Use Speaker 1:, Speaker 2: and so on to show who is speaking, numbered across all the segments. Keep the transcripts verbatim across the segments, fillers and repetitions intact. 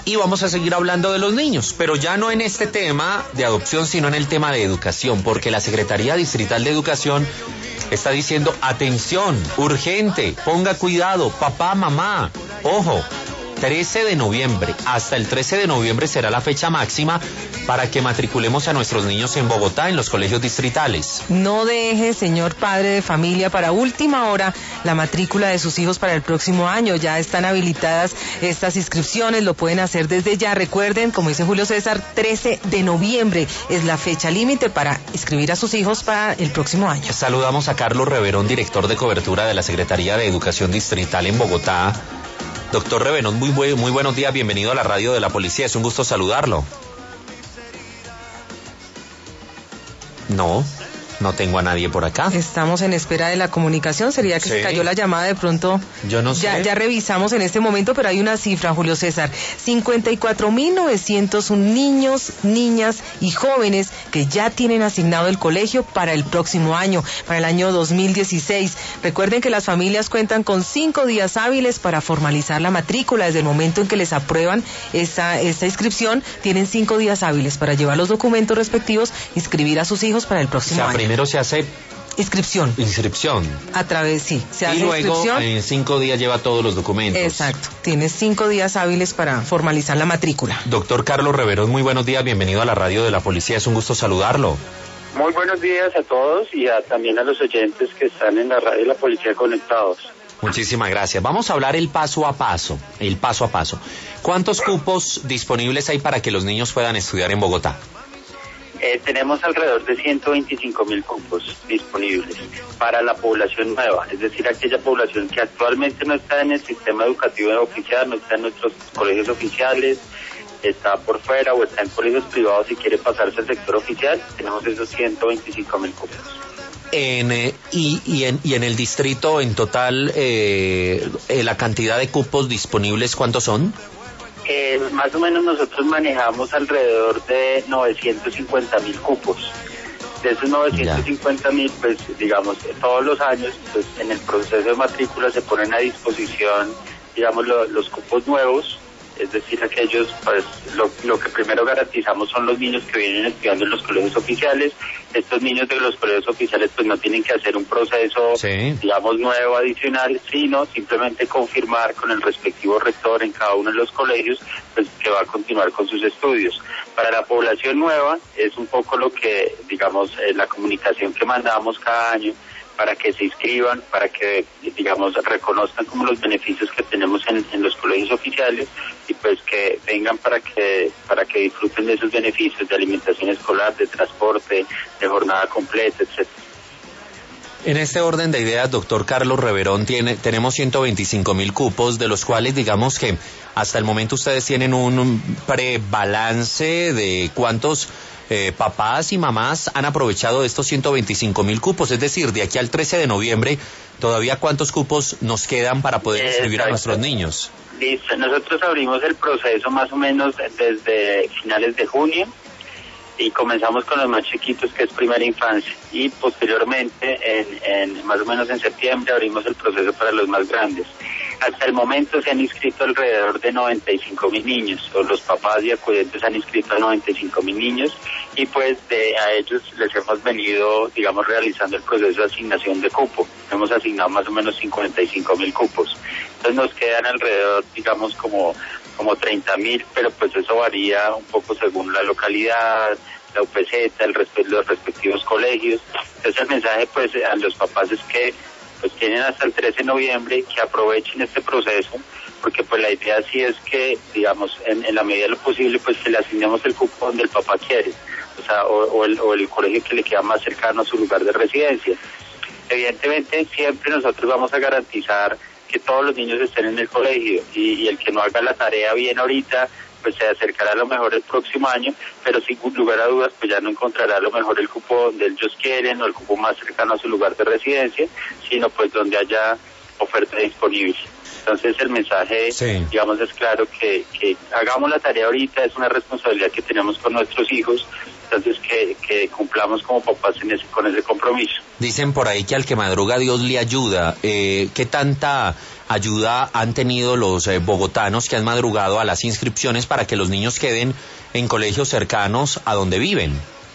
Speaker 1: y vamos a seguir hablando de los niños, pero ya no en este tema de adopción, sino en el tema de educación, porque la Secretaría Distrital de Educación está diciendo, atención, urgente, ponga cuidado, papá, mamá, ojo, trece de noviembre, hasta el trece de noviembre será la fecha máxima para que matriculemos a nuestros niños en Bogotá, en los colegios distritales.
Speaker 2: No deje, señor padre de familia, para última hora la matrícula de sus hijos para el próximo año. Ya están habilitadas estas inscripciones, lo pueden hacer desde ya. Recuerden, como dice Julio César, trece de noviembre es la fecha límite para inscribir a sus hijos para el próximo año.
Speaker 1: Saludamos a Carlos Reverón, director de cobertura de la Secretaría de Educación Distrital en Bogotá. Doctor Reverón, muy, bu- muy buenos días, bienvenido a la radio de la policía, es un gusto saludarlo. No, no tengo a nadie por acá.
Speaker 2: Estamos en espera de la comunicación, sería que sí. Se cayó la llamada de pronto.
Speaker 1: Yo no sé.
Speaker 2: Ya, ya revisamos en este momento, pero hay una cifra, Julio César, cincuenta y cuatro mil novecientos uno niños, niñas y jóvenes que ya tienen asignado el colegio para el próximo año, para el año dos mil dieciséis. Recuerden que las familias cuentan con cinco días hábiles para formalizar la matrícula. Desde el momento en que les aprueban esta, esta inscripción, tienen cinco días hábiles para llevar los documentos respectivos, inscribir a sus hijos para el próximo
Speaker 1: o sea,
Speaker 2: año.
Speaker 1: Primero se hace
Speaker 2: inscripción.
Speaker 1: Inscripción.
Speaker 2: A través, sí. Se
Speaker 1: y
Speaker 2: hace
Speaker 1: luego
Speaker 2: inscripción.
Speaker 1: en cinco días lleva todos los documentos.
Speaker 2: Exacto. Tienes cinco días hábiles para formalizar la matrícula.
Speaker 1: Doctor Carlos Reverón, muy buenos días. Bienvenido a la radio de la policía. Es un gusto saludarlo.
Speaker 3: Muy buenos días a todos y a, también a los oyentes que están en la radio de la policía conectados.
Speaker 1: Muchísimas gracias. Vamos a hablar el paso a paso, el paso a paso. ¿Cuántos cupos disponibles hay para que los niños puedan estudiar en Bogotá?
Speaker 3: Eh, tenemos alrededor de ciento veinticinco mil cupos disponibles para la población nueva, es decir, aquella población que actualmente no está en el sistema educativo oficial, no está en nuestros colegios oficiales, está por fuera o está en colegios privados y quiere pasarse al sector oficial. Tenemos esos ciento veinticinco mil cupos.
Speaker 1: En, eh, y, y, en, y en el distrito en total, eh, eh, la cantidad de cupos disponibles, ¿cuántos son?
Speaker 3: Eh, más o menos nosotros manejamos alrededor de novecientos cincuenta mil cupos. De esos novecientos cincuenta mil, pues digamos, todos los años, pues en el proceso de matrícula se ponen a disposición, digamos, lo, los cupos nuevos, es decir, aquellos, pues lo, lo que primero garantizamos son los niños que vienen estudiando en los colegios oficiales. Estos niños de los colegios oficiales pues no tienen que hacer un proceso, sí. digamos, nuevo, adicional, sino simplemente confirmar con el respectivo rector en cada uno de los colegios pues que va a continuar con sus estudios. Para la población nueva es un poco lo que, digamos, eh, la comunicación que mandamos cada año, para que se inscriban, para que, digamos, reconozcan como los beneficios que tenemos en, en los colegios oficiales y pues que vengan para que para que disfruten de esos beneficios de alimentación escolar, de transporte, de jornada completa, etcétera.
Speaker 1: En este orden de ideas, doctor Carlos Reverón, tiene, tenemos ciento veinticinco mil cupos, de los cuales digamos que hasta el momento ustedes tienen un prebalance de cuántos Eh, papás y mamás han aprovechado de estos ciento veinticinco mil cupos, es decir, de aquí al trece de noviembre, ¿todavía cuántos cupos nos quedan para poder inscribir a nuestros niños?
Speaker 3: Listo, nosotros abrimos el proceso más o menos desde finales de junio y comenzamos con los más chiquitos, que es primera infancia, y posteriormente, en, en más o menos en septiembre, abrimos el proceso para los más grandes. Hasta el momento se han inscrito alrededor de noventa y cinco mil niños, o los papás y acudientes han inscrito a noventa y cinco mil niños, y pues de, a ellos les hemos venido, digamos, realizando el proceso de asignación de cupo. Hemos asignado más o menos cincuenta y cinco mil cupos. Entonces nos quedan alrededor, digamos, como, como treinta mil, pero pues eso varía un poco según la localidad, la U P Z, el respe- los respectivos colegios. Entonces el mensaje pues a los papás es que pues tienen hasta el trece de noviembre, que aprovechen este proceso, porque pues la idea sí es que, digamos, en, en la medida de lo posible, pues que le asignemos el cupo donde el papá quiere, o sea, o, o, el, o el colegio que le queda más cercano a su lugar de residencia. Evidentemente, siempre nosotros vamos a garantizar que todos los niños estén en el colegio, y, y el que no haga la tarea bien ahorita, pues se acercará a lo mejor el próximo año, pero sin lugar a dudas pues ya no encontrará a lo mejor el cupo donde ellos quieren o el cupo más cercano a su lugar de residencia, sino pues donde haya oferta disponible. Entonces el mensaje, sí. digamos, es claro que, que hagamos la tarea ahorita, es una responsabilidad que tenemos con nuestros hijos, entonces que, que cumplamos como papás en ese, con ese compromiso.
Speaker 1: Dicen por ahí que al que madruga Dios le ayuda. Eh, ¿Qué tanta ayuda han tenido los eh, bogotanos que han madrugado a las inscripciones para que los niños queden en colegios cercanos a donde viven?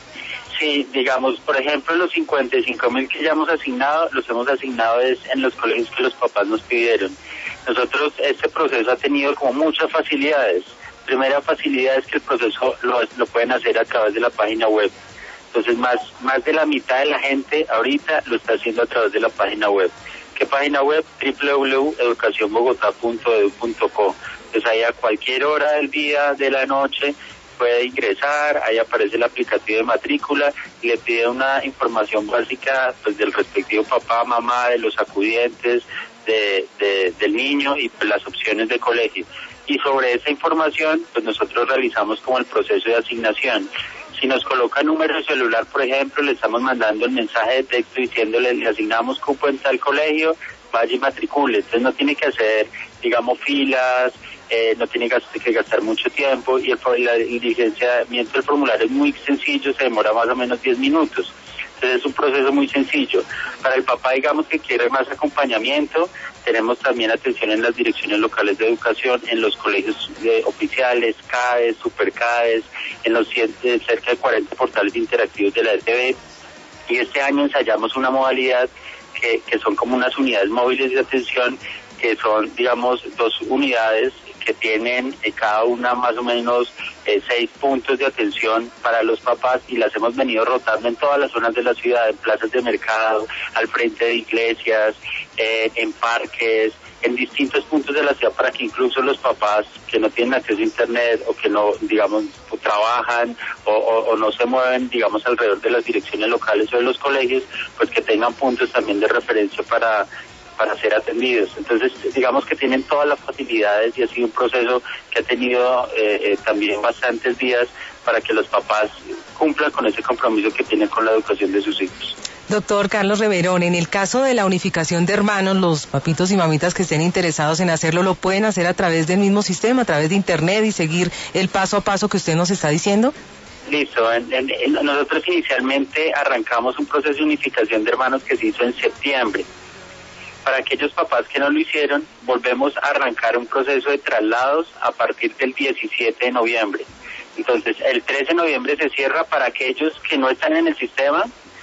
Speaker 3: Sí, digamos, por ejemplo, los cincuenta y cinco mil que ya hemos asignado, los hemos asignado es en los colegios que los papás nos pidieron. Nosotros, este proceso ha tenido como muchas facilidades. Primera facilidad es que el proceso lo, lo pueden hacer a través de la página web. Entonces, más, más de la mitad de la gente ahorita lo está haciendo a través de la página web. ¿Qué página web? doble u doble u doble u punto educación bogotá punto e d u punto co. Entonces, ahí a cualquier hora del día, de la noche, puede ingresar, ahí aparece el aplicativo de matrícula y le pide una información básica pues del respectivo papá, mamá, de los acudientes, de, de, del niño y pues, las opciones de colegio. Y sobre esa información, pues nosotros realizamos como el proceso de asignación. Si nos coloca número de celular, por ejemplo, le estamos mandando el mensaje de texto diciéndole, le asignamos cupo en tal colegio, vaya y matricule. Entonces no tiene que hacer, digamos, filas, Eh, no tiene que gastar mucho tiempo y el, la, el licenciamiento del formulario es muy sencillo, se demora más o menos diez minutos. Entonces es un proceso muy sencillo. Para el papá, digamos, que quiere más acompañamiento, tenemos también atención en las direcciones locales de educación, en los colegios eh, oficiales, C A E S, Super C A E S, en los eh, cerca de cuarenta portales interactivos de la E T V. Y este año ensayamos una modalidad que, que son como unas unidades móviles de atención, que son, digamos, dos unidades que tienen eh, cada una más o menos eh, seis puntos de atención para los papás y las hemos venido rotando en todas las zonas de la ciudad, en plazas de mercado, al frente de iglesias, eh, en parques, en distintos puntos de la ciudad para que incluso los papás que no tienen acceso a internet o que no, digamos, trabajan o, o, o no se mueven, digamos, alrededor de las direcciones locales o de los colegios, pues que tengan puntos también de referencia para para ser atendidos. Entonces, digamos que tienen todas las facilidades y ha sido un proceso que ha tenido eh, eh, también bastantes días para que los papás cumplan con ese compromiso que tienen con la educación de sus hijos.
Speaker 2: Doctor Carlos Reverón, en el caso de la unificación de hermanos, los papitos y mamitas que estén interesados en hacerlo, ¿lo pueden hacer a través del mismo sistema, a través de internet y seguir el paso a paso que usted nos está diciendo?
Speaker 3: Listo, en, en, en, nosotros inicialmente arrancamos un proceso de unificación de hermanos que se hizo en septiembre. Para aquellos papás que no lo hicieron, volvemos a arrancar un proceso de traslados a partir del diecisiete de noviembre. Entonces, el trece de noviembre se cierra para aquellos que no están en el sistema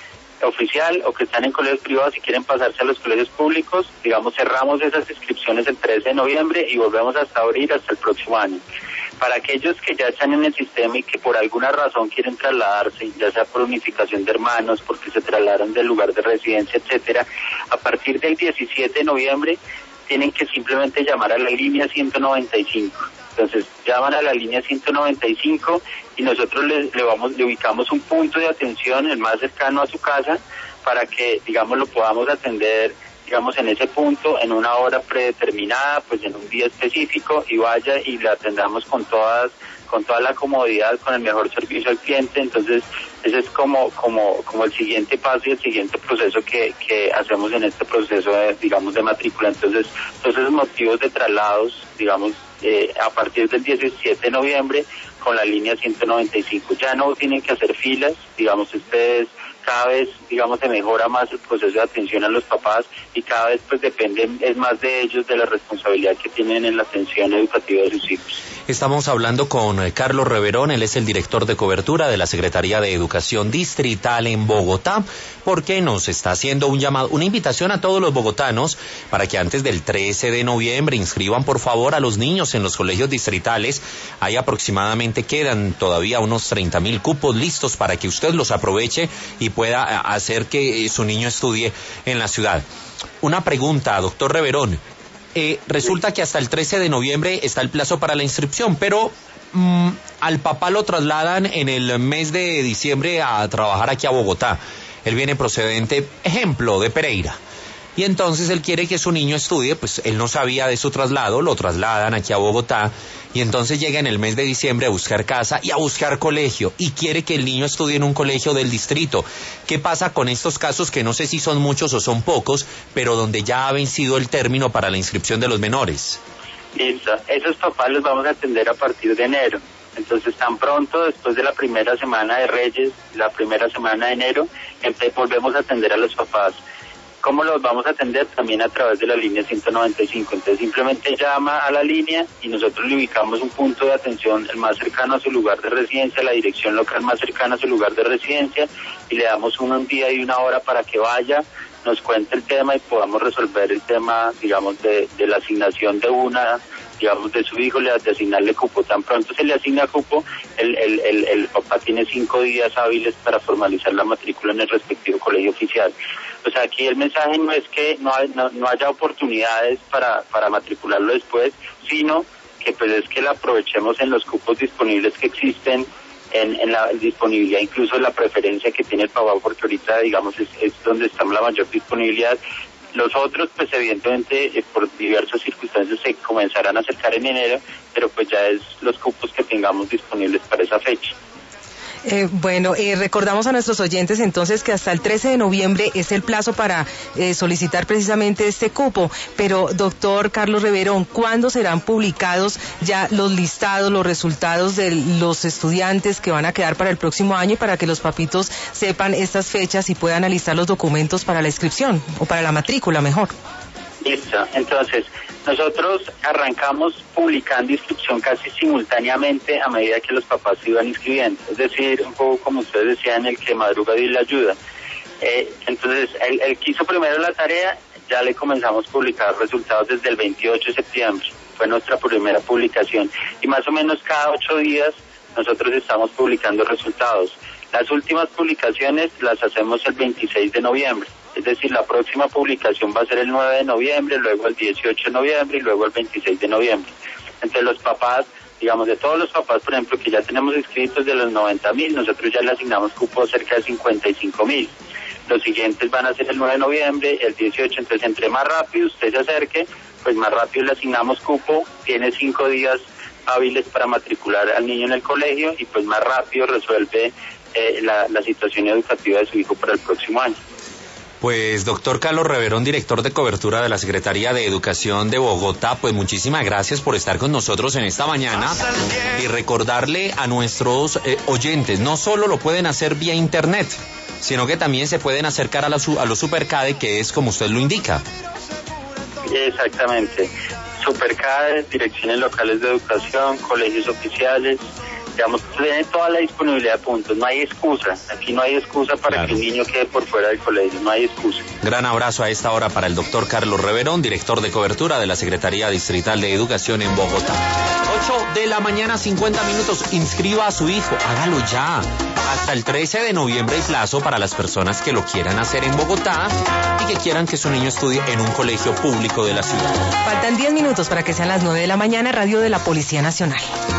Speaker 3: oficial o que están en colegios privados y quieren pasarse a los colegios públicos. Digamos, cerramos esas inscripciones el trece de noviembre y volvemos hasta abril, hasta el próximo año. Para aquellos que ya están en el sistema y que por alguna razón quieren trasladarse, ya sea por unificación de hermanos, porque se trasladaron del lugar de residencia, etcétera, a partir del diecisiete de noviembre tienen que simplemente llamar a la línea ciento noventa y cinco. Entonces, llaman a la línea ciento noventa y cinco y nosotros le, le, vamos, le ubicamos un punto de atención, el más cercano a su casa, para que, digamos, lo podamos atender, digamos, en ese punto, en una hora predeterminada, pues en un día específico, y vaya y la atendamos con todas, con toda la comodidad, con el mejor servicio al cliente. Entonces, ese es como, como, como el siguiente paso y el siguiente proceso que, que hacemos en este proceso de, digamos, de matrícula. Entonces, todos esos motivos de traslados, digamos, eh, a partir del diecisiete de noviembre, con la línea ciento noventa y cinco. Ya no tienen que hacer filas, digamos, ustedes cada vez, digamos, se mejora más el proceso de atención a los papás y cada vez pues depende es más de ellos, de la responsabilidad que tienen en la atención educativa de sus hijos.
Speaker 1: Estamos hablando con Carlos Reverón, él es el director de cobertura de la Secretaría de Educación Distrital en Bogotá, porque nos está haciendo un llamado, una invitación a todos los bogotanos para que antes del trece de noviembre inscriban por favor a los niños en los colegios distritales. Hay aproximadamente, quedan todavía unos treinta mil cupos listos para que usted los aproveche y pueda hacer que su niño estudie en la ciudad. Una pregunta, doctor Reverón. Eh, resulta que hasta el trece de noviembre está el plazo para la inscripción, pero mmm, al papá lo trasladan en el mes de diciembre a trabajar aquí a Bogotá. Él viene procedente, ejemplo, de Pereira. y entonces él quiere que su niño estudie, pues él no sabía de su traslado, lo trasladan aquí a Bogotá, y entonces llega en el mes de diciembre a buscar casa y a buscar colegio, y quiere que el niño estudie en un colegio del distrito. ¿Qué pasa con estos casos que no sé si son muchos o son pocos, pero donde ya ha vencido el término para la inscripción de los menores?
Speaker 3: Listo, esos papás los vamos a atender a partir de enero. Entonces, tan pronto, después de la primera semana de Reyes, la primera semana de enero, volvemos a atender a los papás. ¿Cómo los vamos a atender? También a través de la línea ciento noventa y cinco. Entonces, simplemente llama a la línea y nosotros le ubicamos un punto de atención el más cercano a su lugar de residencia, la dirección local más cercana a su lugar de residencia, y le damos un día y una hora para que vaya, nos cuente el tema y podamos resolver el tema, digamos, de, de la asignación de una, digamos, de su hijo, de asignarle cupo. Tan pronto se le asigna cupo, el, el, el, el papá tiene cinco días hábiles para formalizar la matrícula en el respectivo colegio oficial. O sea, aquí el mensaje no es que no, hay, no, no haya oportunidades para, para matricularlo después, sino que pues es que la aprovechemos en los cupos disponibles que existen, en, en la disponibilidad, incluso la preferencia que tiene el papá, porque ahorita, digamos, es, es donde está la mayor disponibilidad. Los otros, pues evidentemente, eh, por diversas circunstancias se comenzarán a acercar en enero, pero pues ya es los cupos que tengamos disponibles para esa fecha.
Speaker 2: Eh, bueno, eh, recordamos a nuestros oyentes entonces que hasta el trece de noviembre es el plazo para eh, solicitar precisamente este cupo, pero doctor Carlos Reverón, ¿cuándo serán publicados ya los listados, los resultados de los estudiantes que van a quedar para el próximo año y para que los papitos sepan estas fechas y puedan alistar los documentos para la inscripción o para la matrícula mejor?
Speaker 3: Listo, entonces nosotros arrancamos publicando inscripción casi simultáneamente a medida que los papás se iban inscribiendo, es decir, un poco como ustedes decían, el que madruga Dios le ayuda. Eh, entonces, él, él quiso primero la tarea, ya le comenzamos a publicar resultados desde el veintiocho de septiembre, fue nuestra primera publicación, y más o menos cada ocho días nosotros estamos publicando resultados. Las últimas publicaciones las hacemos el veintiséis de noviembre. Es decir, la próxima publicación va a ser el nueve de noviembre, luego el dieciocho de noviembre y luego el veintiséis de noviembre. Entre los papás, digamos, de todos los papás, por ejemplo, que ya tenemos inscritos de los noventa mil, nosotros ya le asignamos cupo cerca de cincuenta y cinco mil. Los siguientes van a ser el nueve de noviembre, el dieciocho, entonces entre más rápido usted se acerque, pues más rápido le asignamos cupo, tiene cinco días hábiles para matricular al niño en el colegio y pues más rápido resuelve eh, la, la situación educativa de su hijo para el próximo año.
Speaker 1: Pues doctor Carlos Reverón, director de cobertura de la Secretaría de Educación de Bogotá, pues muchísimas gracias por estar con nosotros en esta mañana y recordarle a nuestros eh, oyentes, no solo lo pueden hacer vía internet, sino que también se pueden acercar a, la, a los Supercade, que es como usted lo indica.
Speaker 3: Exactamente, Supercade, direcciones locales de educación, colegios oficiales, digamos, tiene toda la disponibilidad de puntos, no hay excusa, aquí no hay excusa para claro. que un niño quede por fuera del colegio, no hay excusa.
Speaker 1: Gran abrazo a esta hora para el doctor Carlos Reverón, director de cobertura de la Secretaría Distrital de Educación en Bogotá. ocho de la mañana, cincuenta minutos, inscriba a su hijo, hágalo ya. Hasta el trece de noviembre hay plazo para las personas que lo quieran hacer en Bogotá y que quieran que su niño estudie en un colegio público de la ciudad.
Speaker 2: Faltan diez minutos para que sean las nueve de la mañana, radio de la Policía Nacional.